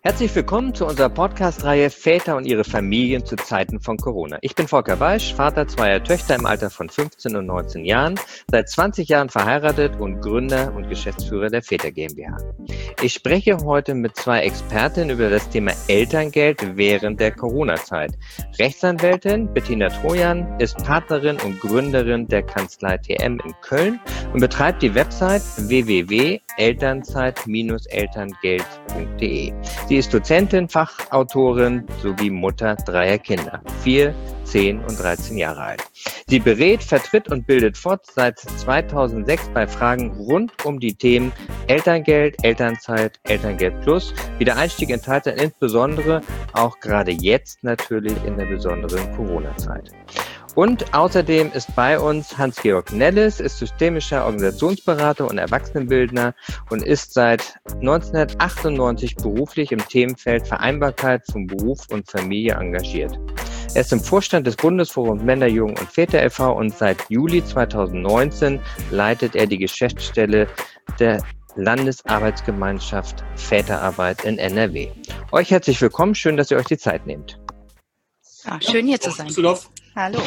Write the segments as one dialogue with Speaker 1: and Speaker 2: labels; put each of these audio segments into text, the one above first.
Speaker 1: Herzlich willkommen zu unserer Podcast-Reihe Väter und ihre Familien zu Zeiten von Corona. Ich bin Volker Weisch, Vater zweier Töchter im Alter von 15 und 19 Jahren, seit 20 Jahren verheiratet und Gründer und Geschäftsführer der Väter GmbH. Ich spreche heute mit zwei Expertinnen über das Thema Elterngeld während der Corona-Zeit. Rechtsanwältin Bettina Trojan ist Partnerin und Gründerin der Kanzlei TM in Köln und betreibt die Website www.elternzeit-elterngeld.de. Sie ist Dozentin, Fachautorin sowie Mutter dreier Kinder, 4, 10 und 13 Jahre alt. Sie berät, vertritt und bildet fort seit 2006 bei Fragen rund um die Themen Elterngeld, Elternzeit, Elterngeld Plus, Wiedereinstieg in Teilzeit, insbesondere auch gerade jetzt natürlich in der besonderen Corona-Zeit. Und außerdem ist bei uns Hans-Georg Nelles, ist systemischer Organisationsberater und Erwachsenenbildner und ist seit 1998 beruflich im Themenfeld Vereinbarkeit von Beruf und Familie engagiert. Er ist im Vorstand des Bundesforums Männer, Jugend und Väter e.V. und seit Juli 2019 leitet er die Geschäftsstelle der Landesarbeitsgemeinschaft Väterarbeit in NRW. Euch herzlich willkommen, schön, dass ihr euch die Zeit nehmt.
Speaker 2: Ja, schön hier zu sein. Hallo.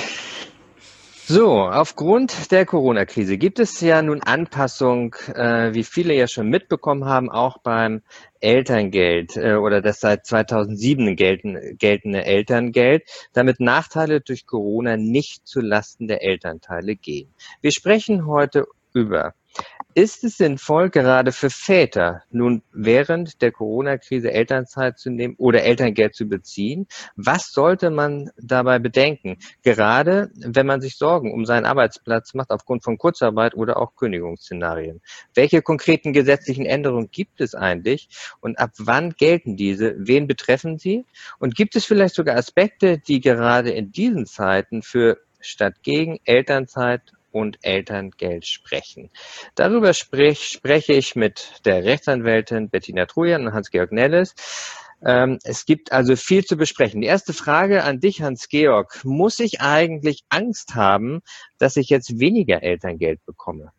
Speaker 1: So, aufgrund der Corona-Krise gibt es ja nun Anpassung, wie viele ja schon mitbekommen haben, auch beim Elterngeld oder das seit 2007 geltende Elterngeld, damit Nachteile durch Corona nicht zulasten der Elternteile gehen. Wir sprechen heute über: Ist es sinnvoll, gerade für Väter nun während der Corona-Krise Elternzeit zu nehmen oder Elterngeld zu beziehen? Was sollte man dabei bedenken? Gerade wenn man sich Sorgen um seinen Arbeitsplatz macht aufgrund von Kurzarbeit oder auch Kündigungsszenarien. Welche konkreten gesetzlichen Änderungen gibt es eigentlich und ab wann gelten diese? Wen betreffen sie? Und gibt es vielleicht sogar Aspekte, die gerade in diesen Zeiten für statt gegen Elternzeit und Elterngeld sprechen? Darüber spreche ich mit der Rechtsanwältin Bettina Trojan und Hans-Georg Nelles. Es gibt also viel zu besprechen. Die erste Frage an dich, Hans-Georg: Muss ich eigentlich Angst haben, dass ich jetzt weniger Elterngeld bekomme?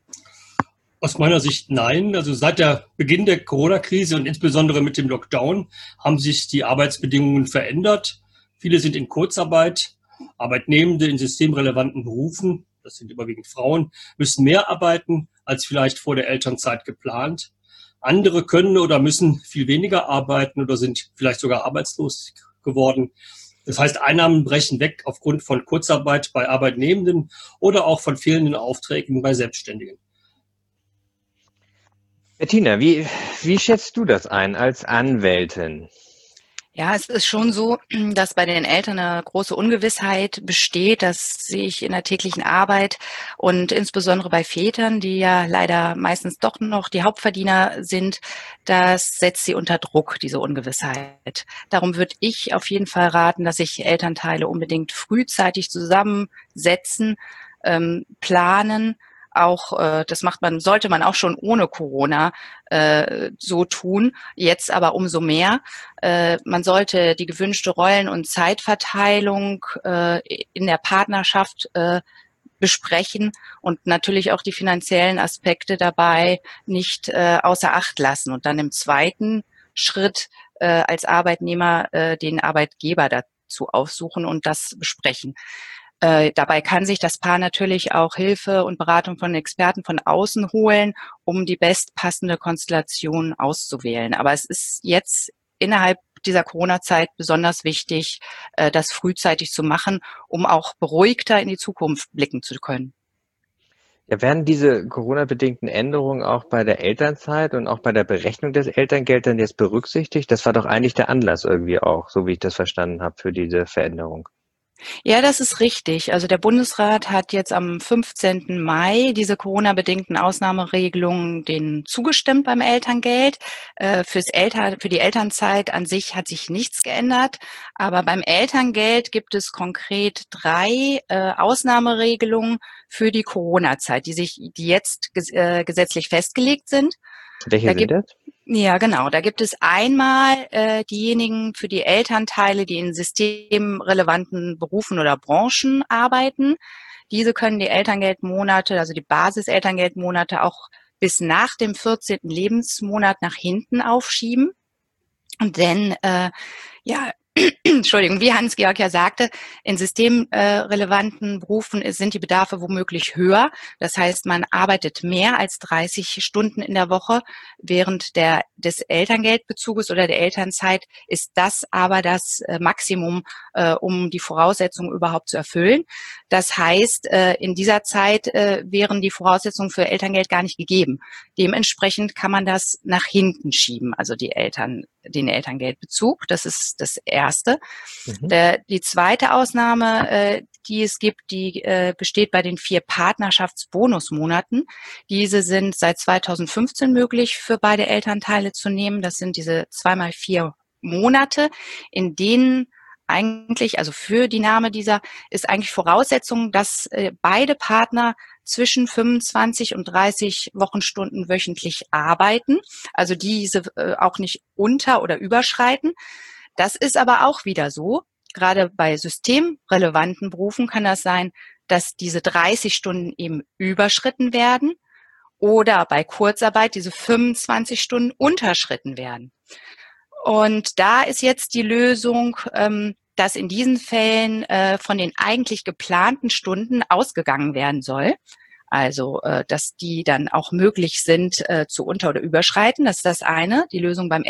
Speaker 3: Aus meiner Sicht nein. Also seit der Beginn der Corona-Krise und insbesondere mit dem Lockdown haben sich die Arbeitsbedingungen verändert. Viele sind in Kurzarbeit. Arbeitnehmende in systemrelevanten Berufen, das sind überwiegend Frauen, müssen mehr arbeiten als vielleicht vor der Elternzeit geplant. Andere können oder müssen viel weniger arbeiten oder sind vielleicht sogar arbeitslos geworden. Das heißt, Einnahmen brechen weg aufgrund von Kurzarbeit bei Arbeitnehmenden oder auch von fehlenden Aufträgen bei Selbstständigen.
Speaker 1: Bettina, wie schätzt du das ein als Anwältin?
Speaker 2: Ja, es ist schon so, dass bei den Eltern eine große Ungewissheit besteht. Das sehe ich in der täglichen Arbeit und insbesondere bei Vätern, die ja leider meistens doch noch die Hauptverdiener sind. Das setzt sie unter Druck, diese Ungewissheit. Darum würde ich auf jeden Fall raten, dass sich Elternteile unbedingt frühzeitig zusammensetzen, planen. Auch sollte man auch schon ohne Corona so tun, jetzt aber umso mehr. Man sollte die gewünschte Rollen- und Zeitverteilung in der Partnerschaft besprechen und natürlich auch die finanziellen Aspekte dabei nicht außer Acht lassen und dann im zweiten Schritt als Arbeitnehmer den Arbeitgeber dazu aufsuchen und das besprechen. Dabei kann sich das Paar natürlich auch Hilfe und Beratung von Experten von außen holen, um die bestpassende Konstellation auszuwählen. Aber es ist jetzt innerhalb dieser Corona-Zeit besonders wichtig, das frühzeitig zu machen, um auch beruhigter in die Zukunft blicken zu können.
Speaker 1: Ja, werden diese Corona-bedingten Änderungen auch bei der Elternzeit und auch bei der Berechnung des Elterngelds dann jetzt berücksichtigt? Das war doch eigentlich der Anlass irgendwie auch, so wie ich das verstanden habe, für diese Veränderung.
Speaker 2: Ja, das ist richtig. Also der Bundesrat hat jetzt am 15. Mai diese Corona-bedingten Ausnahmeregelungen denen zugestimmt beim Elterngeld. Für die Elternzeit an sich hat sich nichts geändert. Aber beim Elterngeld gibt es konkret 3 Ausnahmeregelungen für die Corona-Zeit, die jetzt gesetzlich festgelegt sind.
Speaker 1: Welche sind das?
Speaker 2: Ja, genau. Da gibt es einmal diejenigen für die Elternteile, die in systemrelevanten Berufen oder Branchen arbeiten. Diese können die Elterngeldmonate, also die Basis-Elterngeldmonate auch bis nach dem 14. Lebensmonat nach hinten aufschieben. Denn ja, Entschuldigung, wie Hans-Georg ja sagte, in systemrelevanten Berufen sind die Bedarfe womöglich höher. Das heißt, man arbeitet mehr als 30 Stunden in der Woche. Während des Elterngeldbezuges oder der Elternzeit ist das aber das Maximum, um die Voraussetzungen überhaupt zu erfüllen. Das heißt, in dieser Zeit wären die Voraussetzungen für Elterngeld gar nicht gegeben. Dementsprechend kann man das nach hinten schieben, also den Elterngeldbezug. Das ist das Erste. Die zweite Ausnahme, die es gibt, die besteht bei den 4 Partnerschaftsbonusmonaten. Diese sind seit 2015 möglich für beide Elternteile zu nehmen. Das sind diese 2x4 Monate, in denen eigentlich, also für die Nahme dieser, ist eigentlich Voraussetzung, dass beide Partner zwischen 25 und 30 Wochenstunden wöchentlich arbeiten, also diese auch nicht unter- oder überschreiten. Das ist aber auch wieder so. Gerade bei systemrelevanten Berufen kann das sein, dass diese 30 Stunden eben überschritten werden oder bei Kurzarbeit diese 25 Stunden unterschritten werden. Und da ist jetzt die Lösung, dass in diesen Fällen von den eigentlich geplanten Stunden ausgegangen werden soll. Also, dass die dann auch möglich sind zu unter- oder überschreiten. Das ist das eine, die Lösung beim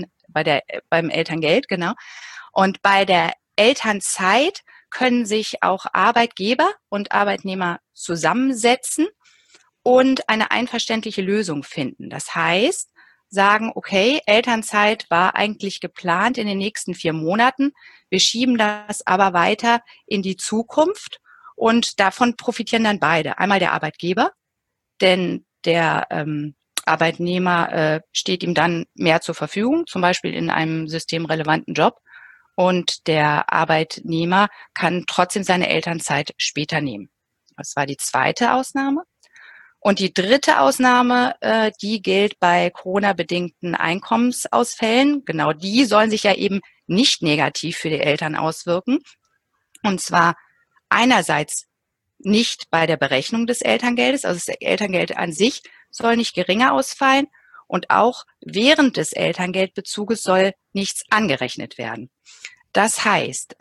Speaker 2: Elterngeld, genau. Und bei der Elternzeit können sich auch Arbeitgeber und Arbeitnehmer zusammensetzen und eine einverständliche Lösung finden. Das heißt, sagen, okay, Elternzeit war eigentlich geplant in den nächsten 4 Monaten. Wir schieben das aber weiter in die Zukunft und davon profitieren dann beide. Einmal der Arbeitgeber, denn der Arbeitnehmer steht ihm dann mehr zur Verfügung, zum Beispiel in einem systemrelevanten Job. Und der Arbeitnehmer kann trotzdem seine Elternzeit später nehmen. Das war die zweite Ausnahme. Und die dritte Ausnahme, die gilt bei Corona-bedingten Einkommensausfällen. Genau die sollen sich ja eben nicht negativ für die Eltern auswirken. Und zwar einerseits nicht bei der Berechnung des Elterngeldes, also das Elterngeld an sich soll nicht geringer ausfallen und auch während des Elterngeldbezuges soll nichts angerechnet werden. Das heißt,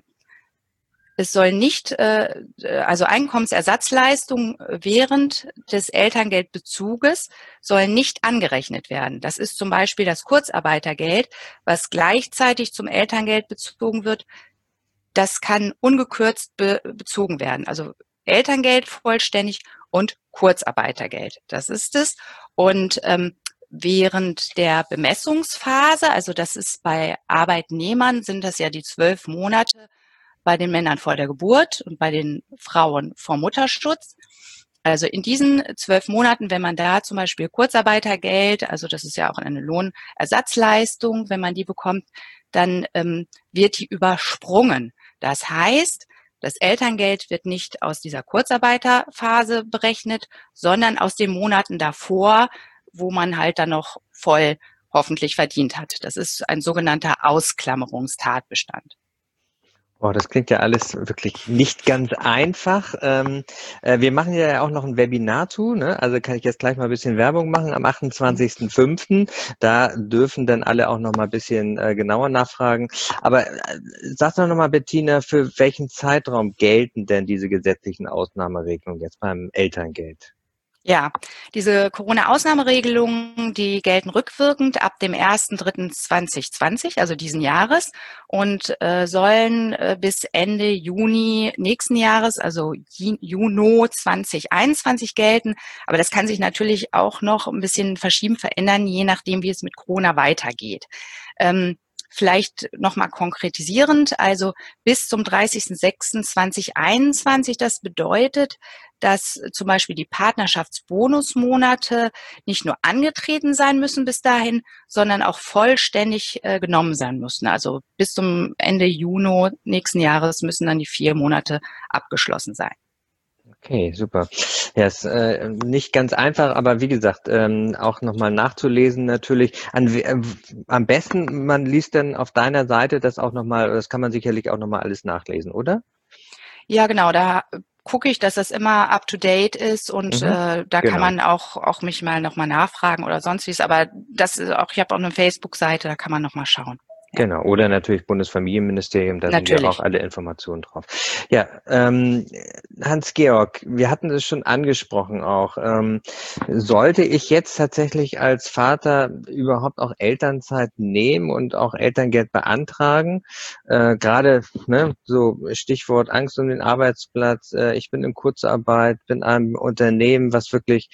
Speaker 2: es soll nicht, also Einkommensersatzleistungen während des Elterngeldbezuges sollen nicht angerechnet werden. Das ist zum Beispiel das Kurzarbeitergeld, was gleichzeitig zum Elterngeld bezogen wird. Das kann ungekürzt bezogen werden. Also Elterngeld vollständig und Kurzarbeitergeld. Das ist es. Und während der Bemessungsphase, also das ist bei Arbeitnehmern, sind das ja die 12 Monate, bei den Männern vor der Geburt und bei den Frauen vor Mutterschutz. Also in diesen 12 Monaten, wenn man da zum Beispiel Kurzarbeitergeld, also das ist ja auch eine Lohnersatzleistung, wenn man die bekommt, dann wird die übersprungen. Das heißt, das Elterngeld wird nicht aus dieser Kurzarbeiterphase berechnet, sondern aus den Monaten davor, wo man halt dann noch voll hoffentlich verdient hat. Das ist ein sogenannter Ausklammerungstatbestand.
Speaker 1: Boah, das klingt ja alles wirklich nicht ganz einfach. Wir machen ja auch noch ein Webinar zu, ne? Also kann ich jetzt gleich mal ein bisschen Werbung machen am 28.05. Da dürfen dann alle auch noch mal ein bisschen genauer nachfragen. Aber sag doch noch mal, Bettina, für welchen Zeitraum gelten denn diese gesetzlichen Ausnahmeregelungen jetzt beim Elterngeld?
Speaker 2: Ja, diese Corona-Ausnahmeregelungen, die gelten rückwirkend ab dem 1.3.2020, also diesen Jahres, und sollen bis Ende Juni nächsten Jahres, also Juni 2021 gelten. Aber das kann sich natürlich auch noch ein bisschen verschieben, verändern, je nachdem, wie es mit Corona weitergeht. Vielleicht nochmal konkretisierend, also bis zum 30.06.2021, das bedeutet, dass zum Beispiel die Partnerschaftsbonusmonate nicht nur angetreten sein müssen bis dahin, sondern auch vollständig genommen sein müssen. Also bis zum Ende Juni nächsten Jahres müssen dann die 4 Monate abgeschlossen sein.
Speaker 1: Okay, super. Ja, ist nicht ganz einfach, aber wie gesagt, auch nochmal nachzulesen natürlich. Am besten, man liest dann auf deiner Seite das auch nochmal, das kann man sicherlich auch nochmal alles nachlesen, oder?
Speaker 2: Ja, genau, da gucke ich, dass das immer up to date ist und da kann man auch mich mal nochmal nachfragen oder sonst wie. Aber das ist auch, ich habe auch eine Facebook-Seite, da kann man nochmal schauen.
Speaker 1: Genau, oder natürlich Bundesfamilienministerium, da sind ja auch alle Informationen drauf. Ja, Hans-Georg, wir hatten es schon angesprochen auch. Sollte ich jetzt tatsächlich als Vater überhaupt auch Elternzeit nehmen und auch Elterngeld beantragen? Gerade so Stichwort Angst um den Arbeitsplatz. Ich bin in Kurzarbeit, bin einem Unternehmen, was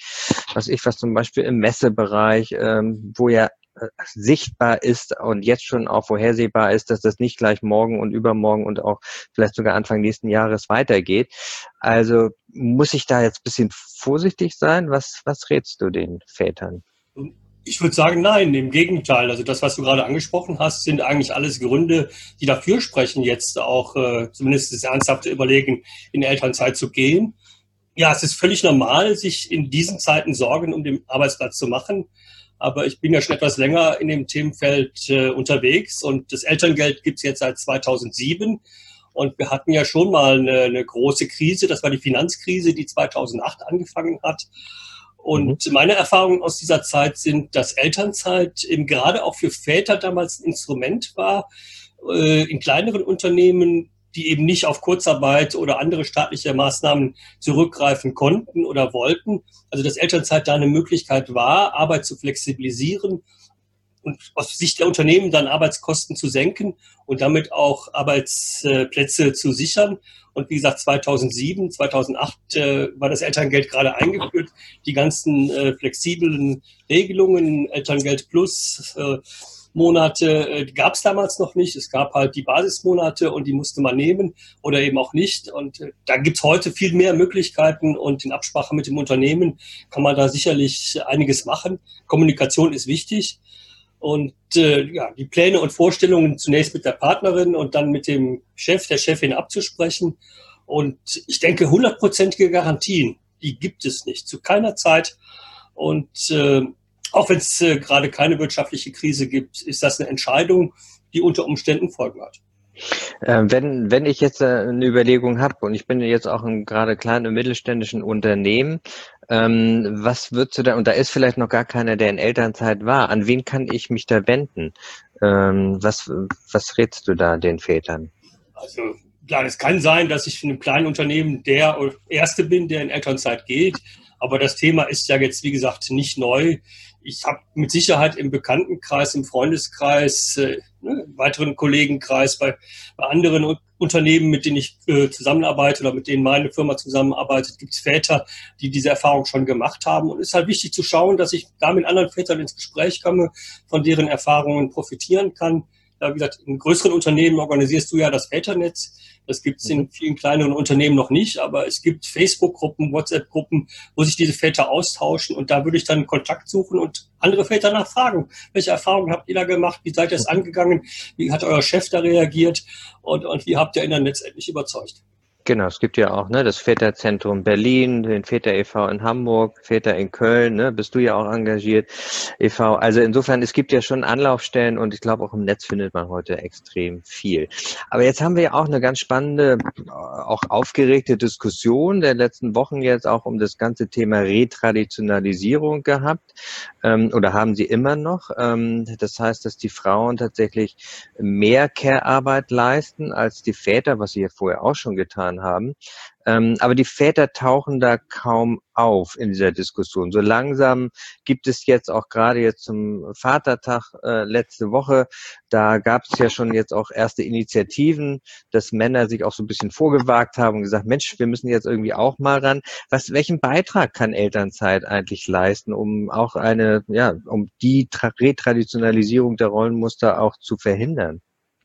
Speaker 1: zum Beispiel im Messebereich, wo ja sichtbar ist und jetzt schon auch vorhersehbar ist, dass das nicht gleich morgen und übermorgen und auch vielleicht sogar Anfang nächsten Jahres weitergeht. Also muss ich da jetzt ein bisschen vorsichtig sein? Was rätst du den Vätern?
Speaker 3: Ich würde sagen, nein, im Gegenteil. Also das, was du gerade angesprochen hast, sind eigentlich alles Gründe, die dafür sprechen, jetzt auch zumindest das ernsthafte Überlegen, in Elternzeit zu gehen. Ja, es ist völlig normal, sich in diesen Zeiten Sorgen um den Arbeitsplatz zu machen. Aber ich bin ja schon etwas länger in dem Themenfeld unterwegs und das Elterngeld gibt es jetzt seit 2007. Und wir hatten ja schon mal eine große Krise, das war die Finanzkrise, die 2008 angefangen hat. Und meine Erfahrungen aus dieser Zeit sind, dass Elternzeit eben gerade auch für Väter damals ein Instrument war, in kleineren Unternehmen, die eben nicht auf Kurzarbeit oder andere staatliche Maßnahmen zurückgreifen konnten oder wollten. Also dass Elternzeit da eine Möglichkeit war, Arbeit zu flexibilisieren und aus Sicht der Unternehmen dann Arbeitskosten zu senken und damit auch Arbeitsplätze zu sichern. Und wie gesagt, 2007, 2008 war das Elterngeld gerade eingeführt. Die ganzen flexiblen Regelungen, Elterngeld Plus, Monate gab es damals noch nicht. Es gab halt die Basismonate und die musste man nehmen oder eben auch nicht. Und da gibt es heute viel mehr Möglichkeiten und in Absprache mit dem Unternehmen kann man da sicherlich einiges machen. Kommunikation ist wichtig. Und die Pläne und Vorstellungen zunächst mit der Partnerin und dann mit dem Chef, der Chefin abzusprechen. Und ich denke, 100%ige Garantien, die gibt es nicht, zu keiner Zeit. Und auch wenn es gerade keine wirtschaftliche Krise gibt, ist das eine Entscheidung, die unter Umständen Folgen hat.
Speaker 1: Wenn ich jetzt eine Überlegung habe und ich bin jetzt auch in gerade kleinen und mittelständischen Unternehmen, was würdest du da, und da ist vielleicht noch gar keiner, der in Elternzeit war, an wen kann ich mich da wenden? Was rätst du da den Vätern?
Speaker 3: Also klar, es kann sein, dass ich in einem kleinen Unternehmen der Erste bin, der in Elternzeit geht, aber das Thema ist ja jetzt, wie gesagt, nicht neu. Ich habe mit Sicherheit im Bekanntenkreis, im Freundeskreis, weiteren Kollegenkreis, bei anderen Unternehmen, mit denen ich zusammenarbeite oder mit denen meine Firma zusammenarbeitet, gibt es Väter, die diese Erfahrung schon gemacht haben. Und es ist halt wichtig zu schauen, dass ich da mit anderen Vätern ins Gespräch komme, von deren Erfahrungen profitieren kann. Ja, wie gesagt, in größeren Unternehmen organisierst du ja das Väternetz. Das gibt es in vielen kleineren Unternehmen noch nicht, aber es gibt Facebook-Gruppen, WhatsApp-Gruppen, wo sich diese Väter austauschen und da würde ich dann Kontakt suchen und andere Väter nachfragen. Welche Erfahrungen habt ihr da gemacht? Wie seid ihr es angegangen? Wie hat euer Chef da reagiert? Und wie habt ihr ihn dann letztendlich überzeugt?
Speaker 1: Genau, es gibt ja auch das Väterzentrum Berlin, den Väter e.V. in Hamburg, Väter in Köln, bist du ja auch engagiert, e.V. Also insofern, es gibt ja schon Anlaufstellen und ich glaube auch im Netz findet man heute extrem viel. Aber jetzt haben wir ja auch eine ganz spannende, auch aufgeregte Diskussion der letzten Wochen jetzt auch um das ganze Thema Retraditionalisierung gehabt oder haben sie immer noch. Das heißt, dass die Frauen tatsächlich mehr Care-Arbeit leisten als die Väter, was sie ja vorher auch schon getan haben. Aber die Väter tauchen da kaum auf in dieser Diskussion. So langsam gibt es jetzt auch gerade jetzt zum Vatertag letzte Woche, da gab es ja schon jetzt auch erste Initiativen, dass Männer sich auch so ein bisschen vorgewagt haben und gesagt, Mensch, wir müssen jetzt irgendwie auch mal ran. Welchen Beitrag kann Elternzeit eigentlich leisten, um auch um die Retraditionalisierung der Rollenmuster auch zu verhindern?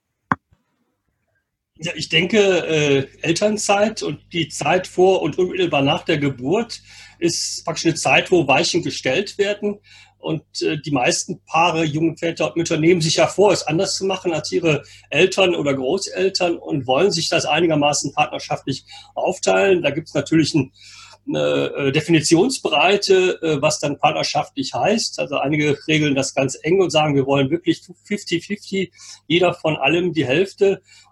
Speaker 3: Ja, ich denke, Elternzeit und die Zeit vor und unmittelbar nach der Geburt ist praktisch eine Zeit, wo Weichen gestellt werden. Und die meisten Paare, jungen Väter und Mütter nehmen sich ja vor, es anders zu machen als ihre Eltern oder Großeltern und wollen sich das einigermaßen partnerschaftlich aufteilen. Da gibt es natürlich eine Definitionsbreite, was dann partnerschaftlich heißt. Also einige regeln das ganz eng und sagen, wir wollen wirklich 50-50, jeder von allem die Hälfte.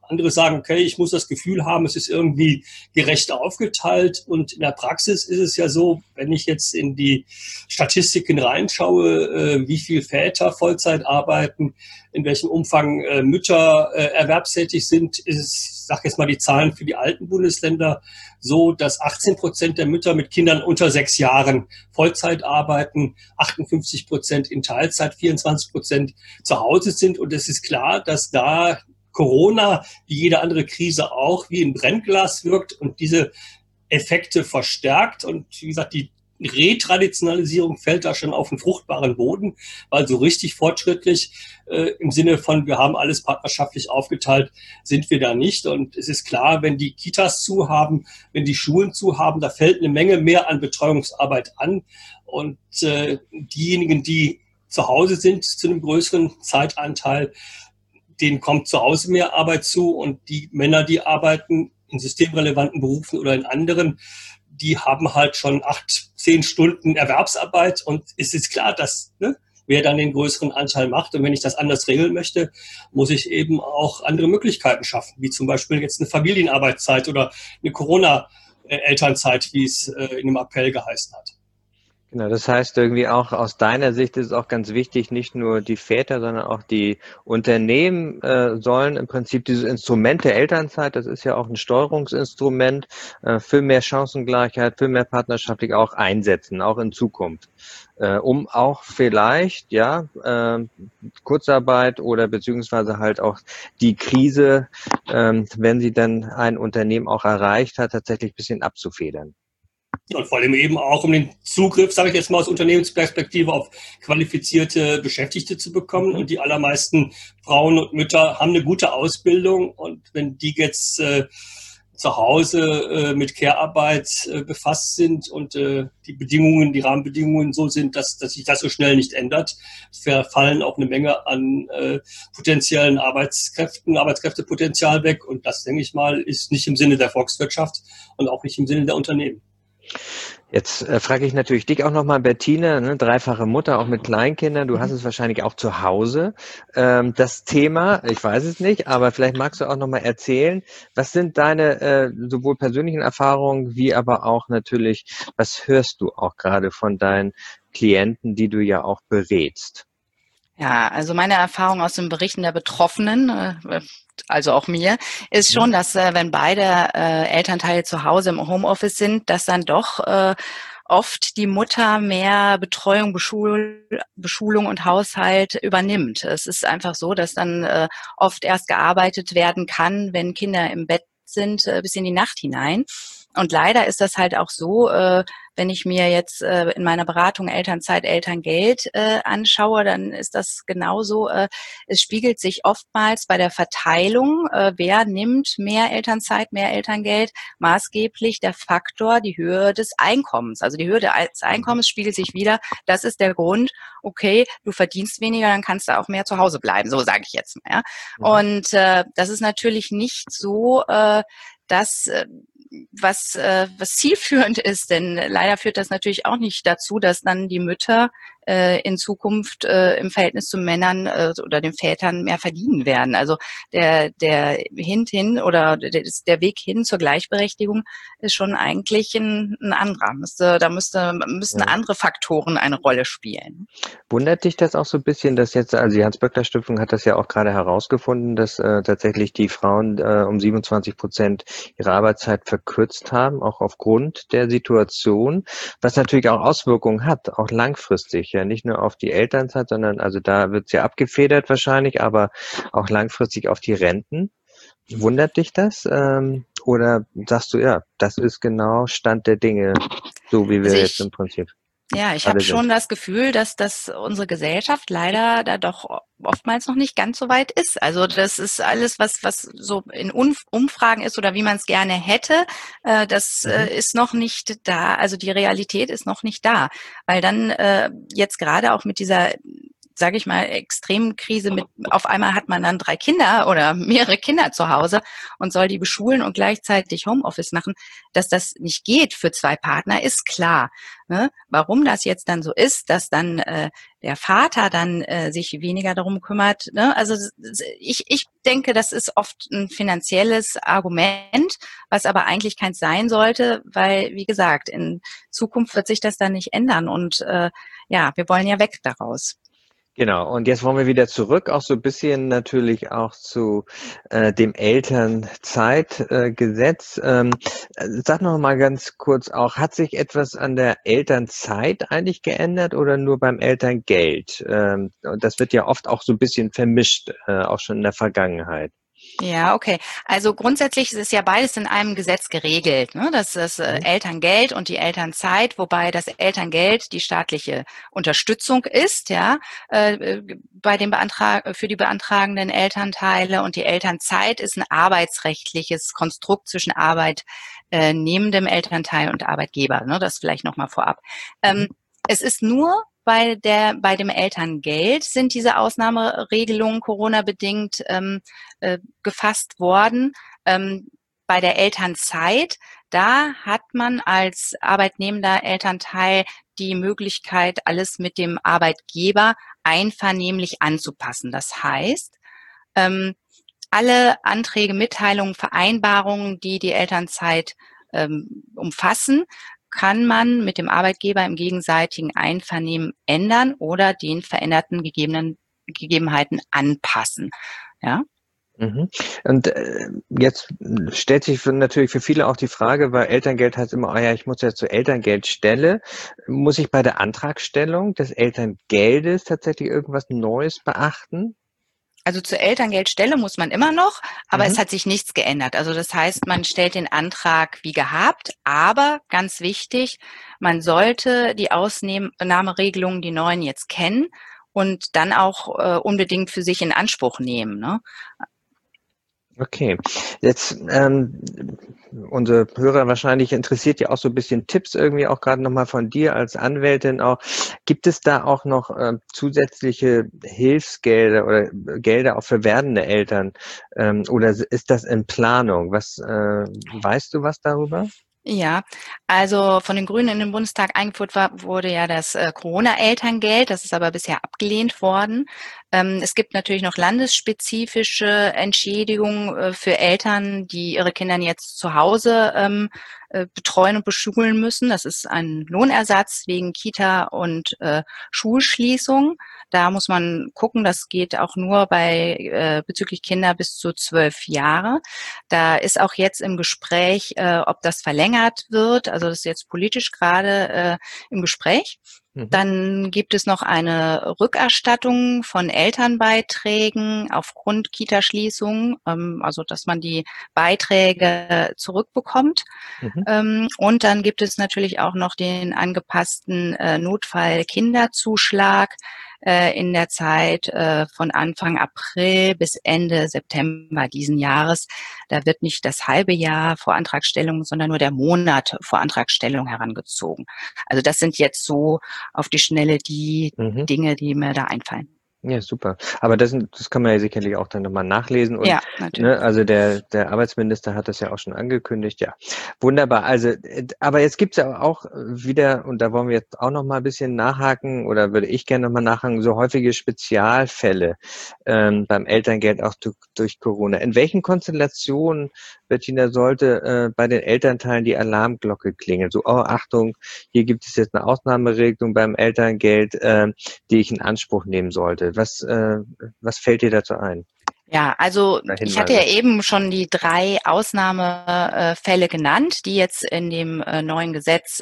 Speaker 3: Andere sagen, okay, ich muss das Gefühl haben, es ist irgendwie gerecht aufgeteilt. Und in der Praxis ist es ja so, wenn ich jetzt in die Statistiken reinschaue, wie viel Väter Vollzeit arbeiten, in welchem Umfang Mütter erwerbstätig sind, ist es, ich sage jetzt mal die Zahlen für die alten Bundesländer, so, dass 18% der Mütter mit Kindern unter 6 Jahren Vollzeit arbeiten, 58% in Teilzeit, 24% zu Hause sind. Und es ist klar, dass da Corona, wie jede andere Krise auch, wie ein Brennglas wirkt und diese Effekte verstärkt. Und wie gesagt, die Retraditionalisierung fällt da schon auf einen fruchtbaren Boden, weil so richtig fortschrittlich im Sinne von, wir haben alles partnerschaftlich aufgeteilt, sind wir da nicht. Und es ist klar, wenn die Kitas zu haben, wenn die Schulen zu haben, da fällt eine Menge mehr an Betreuungsarbeit an. Und diejenigen, die zu Hause sind, zu einem größeren Zeitanteil, denen kommt zu Hause mehr Arbeit zu. Und die Männer, die arbeiten in systemrelevanten Berufen oder in anderen, die haben halt schon 8, 10 Stunden Erwerbsarbeit. Und es ist klar, dass wer dann den größeren Anteil macht. Und wenn ich das anders regeln möchte, muss ich eben auch andere Möglichkeiten schaffen, wie zum Beispiel jetzt eine Familienarbeitszeit oder eine Corona-Elternzeit, wie es in dem Appell geheißen hat.
Speaker 1: Genau, das heißt irgendwie auch aus deiner Sicht ist es auch ganz wichtig, nicht nur die Väter, sondern auch die Unternehmen sollen im Prinzip dieses Instrument der Elternzeit, das ist ja auch ein Steuerungsinstrument für mehr Chancengleichheit, für mehr Partnerschaftlich auch einsetzen, auch in Zukunft, um auch vielleicht Kurzarbeit oder beziehungsweise halt auch die Krise, wenn sie dann ein Unternehmen auch erreicht hat, tatsächlich ein bisschen abzufedern.
Speaker 3: Und vor allem eben auch, um den Zugriff, sage ich jetzt mal aus Unternehmensperspektive, auf qualifizierte Beschäftigte zu bekommen. Und die allermeisten Frauen und Mütter haben eine gute Ausbildung. Und wenn die jetzt zu Hause mit Care-Arbeit befasst sind und die Rahmenbedingungen so sind, dass sich das so schnell nicht ändert, verfallen auch eine Menge an potenziellen Arbeitskräftepotenzial weg. Und das, denke ich mal, ist nicht im Sinne der Volkswirtschaft und auch nicht im Sinne der Unternehmen.
Speaker 1: Jetzt frage ich natürlich dich auch nochmal, Bettina, ne, dreifache Mutter, auch mit Kleinkindern. Du hast es wahrscheinlich auch zu Hause. Das Thema, ich weiß es nicht, aber vielleicht magst du auch nochmal erzählen, was sind deine sowohl persönlichen Erfahrungen, wie aber auch natürlich, was hörst du auch gerade von deinen Klienten, die du ja auch berätst?
Speaker 2: Ja, also meine Erfahrung aus den Berichten der Betroffenen, also auch mir, ist schon, dass wenn beide Elternteile zu Hause im Homeoffice sind, dass dann doch oft die Mutter mehr Betreuung, Beschulung und Haushalt übernimmt. Es ist einfach so, dass dann oft erst gearbeitet werden kann, wenn Kinder im Bett sind, bis in die Nacht hinein. Und leider ist das halt auch so, wenn ich mir jetzt in meiner Beratung Elternzeit, Elterngeld anschaue, dann ist das genauso. Es spiegelt sich oftmals bei der Verteilung, wer nimmt mehr Elternzeit, mehr Elterngeld, maßgeblich der Faktor, die Höhe des Einkommens. Also die Höhe des Einkommens spiegelt sich wieder. Das ist der Grund, okay, du verdienst weniger, dann kannst du auch mehr zu Hause bleiben. So sage ich jetzt mal. Ja? Und das ist natürlich nicht so, dass was zielführend ist, denn leider führt das natürlich auch nicht dazu, dass dann die Mütter in Zukunft im Verhältnis zu Männern oder den Vätern mehr verdienen werden. Also der Weg hin zur Gleichberechtigung ist schon eigentlich ein anderer. Müssten andere Faktoren eine Rolle spielen.
Speaker 1: Wundert dich das auch so ein bisschen, dass jetzt, also die Hans-Böckler-Stiftung hat das ja auch gerade herausgefunden, dass tatsächlich die Frauen um 27% ihre Arbeitszeit verkürzt haben, auch aufgrund der Situation, was natürlich auch Auswirkungen hat, auch langfristig, ja nicht nur auf die Elternzeit, sondern also da wird es ja abgefedert wahrscheinlich, aber auch langfristig auf die Renten. Wundert dich das? Oder sagst du, ja, das ist genau Stand der Dinge, so wie wir jetzt im Prinzip.
Speaker 2: Ja, ich habe schon das Gefühl, dass unsere Gesellschaft leider da doch oftmals noch nicht ganz so weit ist. Also das ist alles, was so in Umfragen ist oder wie man es gerne hätte, das ist noch nicht da. Also die Realität ist noch nicht da, weil dann jetzt gerade auch mit dieser sage ich mal, extremen Krise mit, auf einmal hat man dann 3 Kinder oder mehrere Kinder zu Hause und soll die beschulen und gleichzeitig Homeoffice machen, dass das nicht geht für 2 Partner, ist klar. Ne? Warum das jetzt dann so ist, dass dann der Vater dann sich weniger darum kümmert. Ne? Also ich denke, das ist oft ein finanzielles Argument, was aber eigentlich keins sein sollte, weil, wie gesagt, in Zukunft wird sich das dann nicht ändern und ja, wir wollen ja weg daraus.
Speaker 1: Genau, und jetzt wollen wir wieder zurück, auch so ein bisschen natürlich auch zu dem Elternzeitgesetz. Sag noch mal ganz kurz auch, hat sich etwas an der Elternzeit eigentlich geändert oder nur beim Elterngeld? Und das wird ja oft auch so ein bisschen vermischt, auch schon in der Vergangenheit.
Speaker 2: Ja, okay. Also grundsätzlich ist es ja beides in einem Gesetz geregelt, ne? Das Elterngeld und die Elternzeit, wobei das Elterngeld die staatliche Unterstützung ist, ja, bei dem für die beantragenden Elternteile, und die Elternzeit ist ein arbeitsrechtliches Konstrukt zwischen arbeitnehmendem Elternteil und Arbeitgeber, ne? Das vielleicht noch mal vorab. Es ist nur bei dem Elterngeld sind diese Ausnahmeregelungen Corona-bedingt gefasst worden. Bei der Elternzeit, da hat man als arbeitnehmender Elternteil die Möglichkeit, alles mit dem Arbeitgeber einvernehmlich anzupassen. Das heißt, alle Anträge, Mitteilungen, Vereinbarungen, die die Elternzeit umfassen, kann man mit dem Arbeitgeber im gegenseitigen Einvernehmen ändern oder den veränderten Gegebenheiten anpassen. Ja.
Speaker 1: Und jetzt stellt sich natürlich für viele auch die Frage, weil Elterngeld heißt immer, oh ja, ich muss ja zur Elterngeldstelle. Muss ich bei der Antragstellung des Elterngeldes tatsächlich irgendwas Neues beachten?
Speaker 2: Also zur Elterngeldstelle muss man immer noch, aber es hat sich nichts geändert. Also das heißt, man stellt den Antrag wie gehabt, aber ganz wichtig, man sollte die Ausnahmeregelungen, die neuen, jetzt kennen und dann auch unbedingt für sich in Anspruch nehmen, ne?
Speaker 1: Okay, jetzt unsere Hörer wahrscheinlich interessiert ja auch so ein bisschen Tipps irgendwie auch gerade nochmal von dir als Anwältin auch. Gibt es da auch noch zusätzliche Hilfsgelder oder Gelder auch für werdende Eltern oder ist das in Planung? Weißt du was darüber?
Speaker 2: Ja, also von den Grünen in den Bundestag eingeführt wurde ja das Corona-Elterngeld. Das ist aber bisher abgelehnt worden. Es gibt natürlich noch landesspezifische Entschädigungen für Eltern, die ihre Kinder jetzt zu Hause betreuen und beschulen müssen. Das ist ein Lohnersatz wegen Kita und Schulschließung. Da muss man gucken, das geht auch nur bei bezüglich Kinder bis zu 12 Jahre. Da ist auch jetzt im Gespräch, ob das verlängert wird. Also das ist jetzt politisch gerade im Gespräch. Dann gibt es noch eine Rückerstattung von Elternbeiträgen aufgrund Kitaschließung, also dass man die Beiträge zurückbekommt. Und dann gibt es natürlich auch noch den angepassten Notfall-Kinderzuschlag in der Zeit von Anfang April bis Ende September diesen Jahres. Da wird nicht das halbe Jahr vor Antragstellung, sondern nur der Monat vor Antragstellung herangezogen. Also das sind jetzt so auf die Schnelle die Dinge, die mir da einfallen.
Speaker 1: Ja, super. Aber das kann man ja sicherlich auch dann nochmal nachlesen. Und,
Speaker 2: ja, natürlich.
Speaker 1: Ne, also der Arbeitsminister hat das ja auch schon angekündigt. Ja, wunderbar. Also, aber jetzt gibt's ja auch wieder, und da wollen wir jetzt auch noch mal ein bisschen nachhaken, oder würde ich gerne noch mal nachhaken, so häufige Spezialfälle beim Elterngeld auch durch Corona. In welchen Konstellationen, Bettina, sollte bei den Elternteilen die Alarmglocke klingeln? So, oh, Achtung, hier gibt es jetzt eine Ausnahmeregelung beim Elterngeld, die ich in Anspruch nehmen sollte. Was fällt dir dazu ein?
Speaker 2: Ja, also ich hatte ja eben schon die 3 Ausnahmefälle genannt, die jetzt in dem neuen Gesetz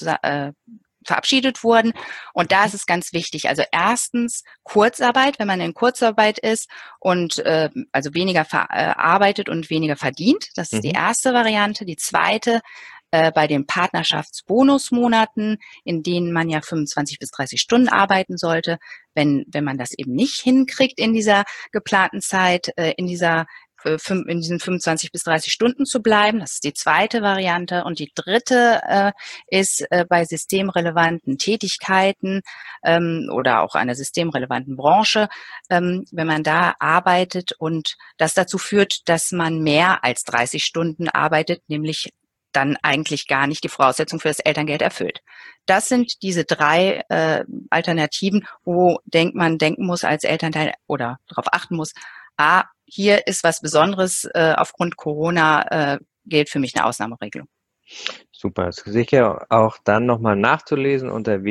Speaker 2: verabschiedet wurden. Und da ist es ganz wichtig. Also erstens Kurzarbeit, wenn man in Kurzarbeit ist und also weniger arbeitet und weniger verdient. Das ist die erste Variante. Die zweite, bei den Partnerschaftsbonusmonaten, in denen man ja 25 bis 30 Stunden arbeiten sollte. Wenn man das eben nicht hinkriegt in dieser geplanten Zeit, in dieser in diesen 25 bis 30 Stunden zu bleiben. Das ist die zweite Variante. Und die dritte ist bei systemrelevanten Tätigkeiten oder auch einer systemrelevanten Branche, wenn man da arbeitet und das dazu führt, dass man mehr als 30 Stunden arbeitet, nämlich dann eigentlich gar nicht die Voraussetzung für das Elterngeld erfüllt. Das sind diese drei Alternativen, wo man denken muss als Elternteil oder darauf achten muss, hier ist was Besonderes, aufgrund Corona gilt für mich eine Ausnahmeregelung.
Speaker 1: Super, ist sicher auch dann nochmal nachzulesen unter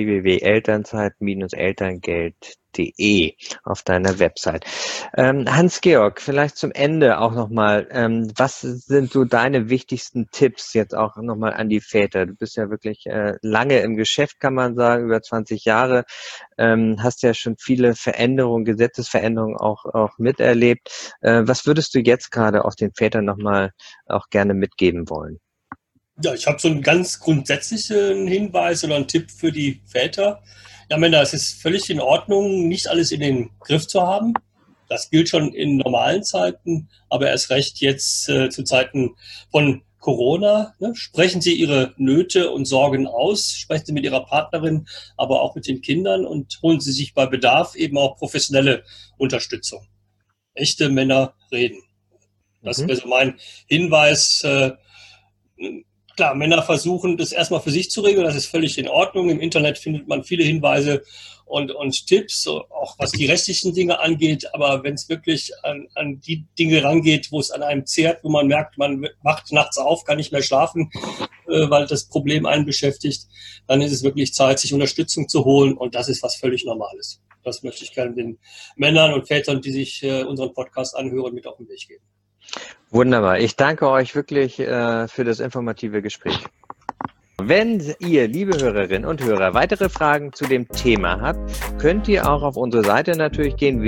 Speaker 1: www.elternzeit-elterngeld.de auf deiner Website. Hans-Georg, vielleicht zum Ende auch nochmal, was sind so deine wichtigsten Tipps jetzt auch nochmal an die Väter? Du bist ja wirklich lange im Geschäft, kann man sagen, über 20 Jahre, hast ja schon viele Veränderungen, Gesetzesveränderungen auch miterlebt. Was würdest du jetzt gerade auch den Vätern nochmal auch gerne mitgeben wollen?
Speaker 3: Ja, ich habe so einen ganz grundsätzlichen Hinweis oder einen Tipp für die Väter. Ja, Männer, es ist völlig in Ordnung, nicht alles in den Griff zu haben. Das gilt schon in normalen Zeiten, aber erst recht jetzt zu Zeiten von Corona. Ne? Sprechen Sie Ihre Nöte und Sorgen aus, sprechen Sie mit Ihrer Partnerin, aber auch mit den Kindern und holen Sie sich bei Bedarf eben auch professionelle Unterstützung. Echte Männer reden. Das wäre so mein Hinweis. Klar, Männer versuchen, das erstmal für sich zu regeln, das ist völlig in Ordnung. Im Internet findet man viele Hinweise und Tipps, auch was die restlichen Dinge angeht. Aber wenn es wirklich an die Dinge rangeht, wo es an einem zehrt, wo man merkt, man wacht nachts auf, kann nicht mehr schlafen, weil das Problem einen beschäftigt, dann ist es wirklich Zeit, sich Unterstützung zu holen. Und das ist was völlig Normales. Das möchte ich gerne den Männern und Vätern, die sich unseren Podcast anhören, mit auf den Weg geben.
Speaker 1: Wunderbar. Ich danke euch wirklich für das informative Gespräch. Wenn ihr, liebe Hörerinnen und Hörer, weitere Fragen zu dem Thema habt, könnt ihr auch auf unsere Seite natürlich gehen,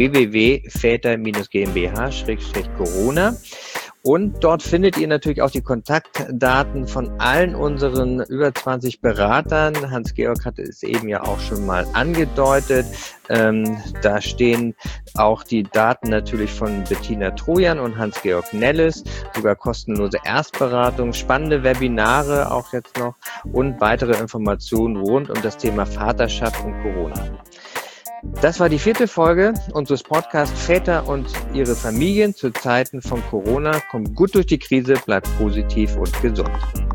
Speaker 1: www.väter-GmbH/Corona. Und dort findet ihr natürlich auch die Kontaktdaten von allen unseren über 20 Beratern. Hans-Georg hatte es eben ja auch schon mal angedeutet. Da stehen auch die Daten natürlich von Bettina Trojan und Hans-Georg Nelles, sogar kostenlose Erstberatung, spannende Webinare auch jetzt noch und weitere Informationen rund um das Thema Vaterschaft und Corona. Das war die 4. Folge unseres Podcasts Väter und ihre Familien zu Zeiten von Corona. Kommt gut durch die Krise, bleibt positiv und gesund.